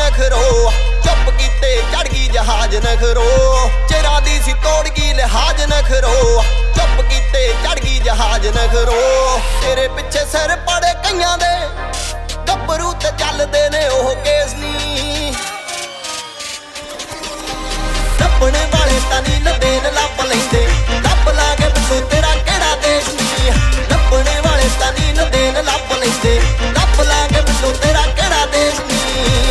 नखरो चुप कीते चढ़ गई जहाज नखरो चिरा दी सी तोड़ गई लिहाज नखरो चुप कीते चढ़ गई जहाज नखरो तेरे पिछे सिर पड़े कईयां दे गब्बरू ते चलदे ने ओह केस नी नप्पणे वाले तां नी नदेन लप लैंदे लप ला के पुछो तेरा किहड़ा देश नी नप्पणे वाले तां नी नदेन लप लैंदे लप ला के पुछो तेरा किहड़ा देश नी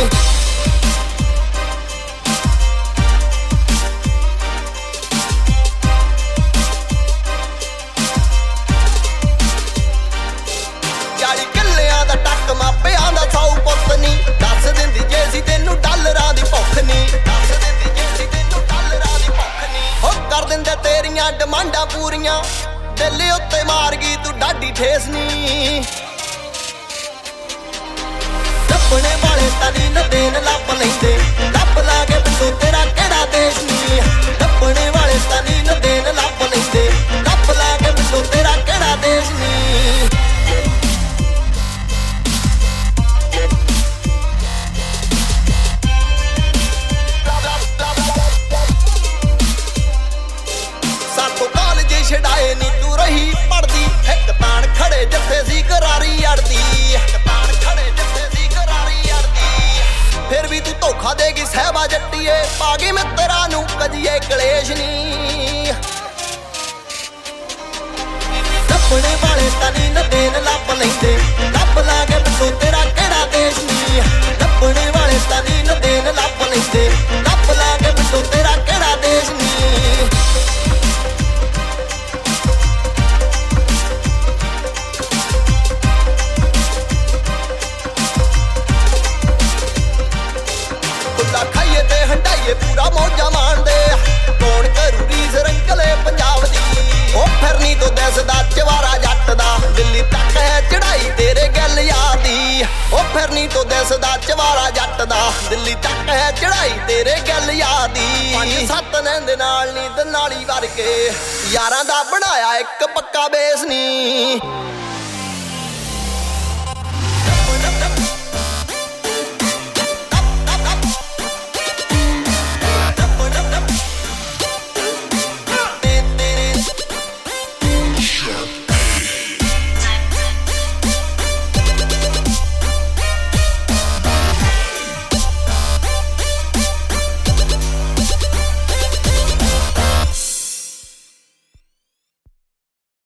डिमांडा पूरियां दिल उत्ते मार गई तू डाडी ठेस नी नप्पणे वाले तां नी नदेन लप लैंदे लप ला के पुछो तेरा किहड़ा देश नी नप्पणे वाले तां नी नदेन लप लैंदे लप ला के पुछो तेरा किहड़ा देश नी छड़ाए नी तू रही पढ़दी एक तान खड़े जथे सी करारी अड़दी तान खड़े जथे सी करारी अड़दी फिर भी तू धोखा देगी सहबा जट्टीए पागी मित्तरा नू कजिए कलेश नी नप्पणे वाले तां नी नदेन लप लैंदे लप ला के पुछो तेरा किहड़ा देश नी नप्पणे वाले तां नी नदेन लप लैंदे लप ला के पुछो तेरा किहड़ा देश नी पूरा मौजा माणदे कौन करू रीस रंगले पंजाब दी ओ फिरनी तो दसदा चवारा जट दा दिल्ली तक है चढ़ाई तेरे गल याद दी ओ फिरनी तो दसदा चवारा जट दा दिल्ली तक है चढ़ाई तेरे गल याद दी 5-7 नैंद नाल नी दनाली वर्गे यारां दा बनाया एक पक्का बेस नी